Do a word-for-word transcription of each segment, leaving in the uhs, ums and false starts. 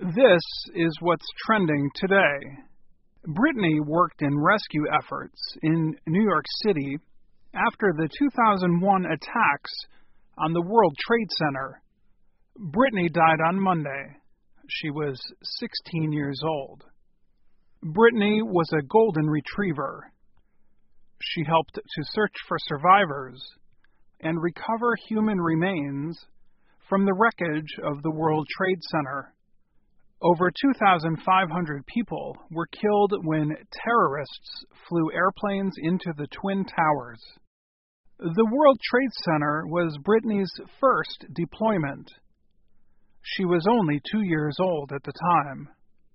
This is what's trending today. Brittany worked in rescue efforts in New York City after the two thousand one attacks on the World Trade Center. Brittany died on Monday. She was sixteen years old. Brittany was a golden retriever. She helped to search for survivors and recover human remains from the wreckage of the World Trade Center. Over two thousand five hundred people were killed when terrorists flew airplanes into the Twin Towers. The World Trade Center was Brittany's first deployment. She was only two years old at the time.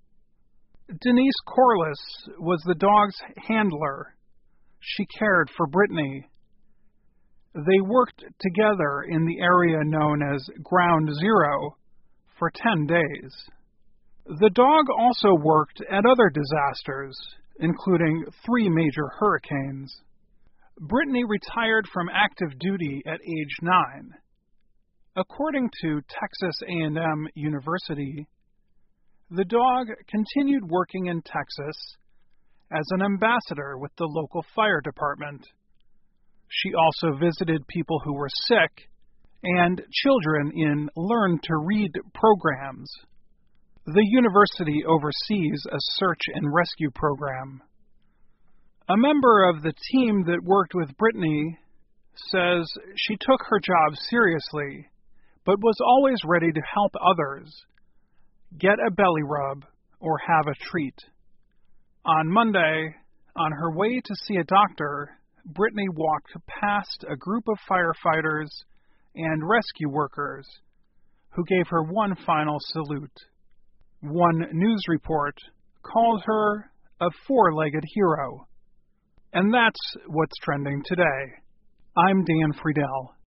Denise Corliss was the dog's handler. She cared for Brittany. They worked together in the area known as Ground Zero for ten days. The dog also worked at other disasters, including three major hurricanes. Brittany retired from active duty at age nine. According to Texas A and M University, the dog continued working in Texas as an ambassador with the local fire department. She also visited people who were sick and children in learn-to-read programs. The university oversees a search and rescue program. A member of the team that worked with Brittany says she took her job seriously, but was always ready to help others, get a belly rub, or have a treat. On Monday, on her way to see a doctor, Brittany walked past a group of firefighters and rescue workers who gave her one final salute. One news report called her a four-legged hero. And that's what's trending today. I'm Dan Friedel.